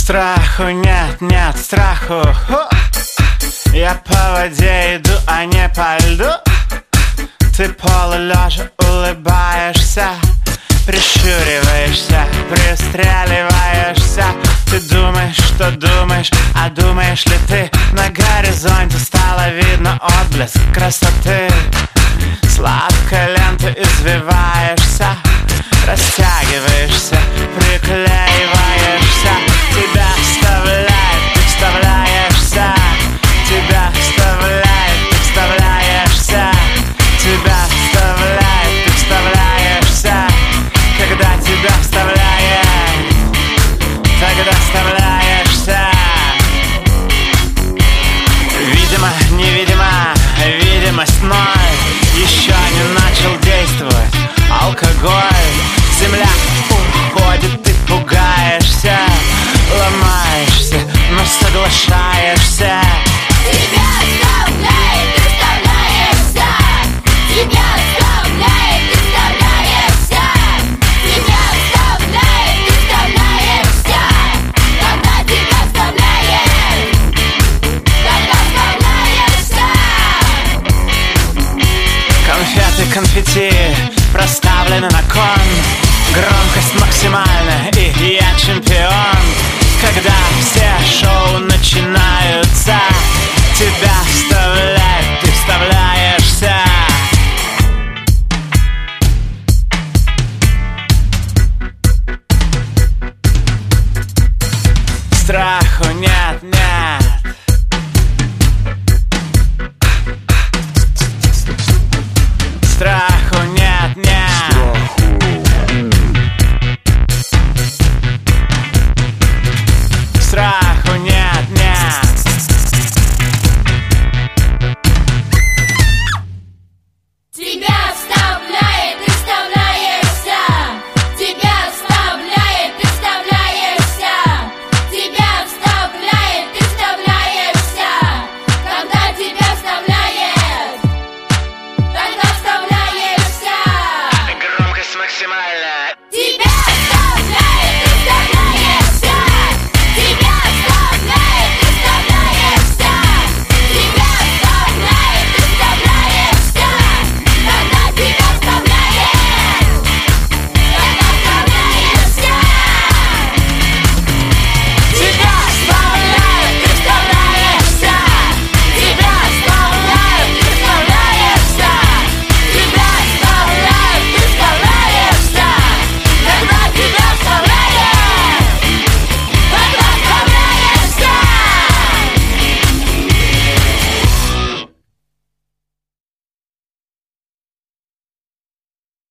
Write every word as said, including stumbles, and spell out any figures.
Страху нет, нет страху. Я по воде иду, а не по льду. Ты полулежа улыбаешься, прищуриваешься, пристреливаешься. Ты думаешь, что думаешь, а думаешь ли ты? На горизонте стало видно отблеск красоты. Сладкой лентой извиваешься, растягиваешься, приклеиваешься. Тебя вставляет, ты вставляешься. Тебя вставляет, ты вставляешься. Тебя вставляет, ты вставляешься. Когда тебя вставляет, тогда вставляешься. Видимо, невидимо, видимость ноль. Еще не начал действовать алкоголь. Земля уходит, ты пугаешься, ломаешься, но соглашаешься. Тебя вставляет, ты вставляешься. Тебя вставляет, ты вставляешься. Тебя вставляет, ты вставляешься. Когда тебя вставляет, когда вставляешься. Конфеты, конфетти проставлены на кон. Громкость максимальная, и я чемпион. Когда все шоу начинаются, тебя вставляют, ты вставляешься. Страху нет, нет. Страху нет, нет.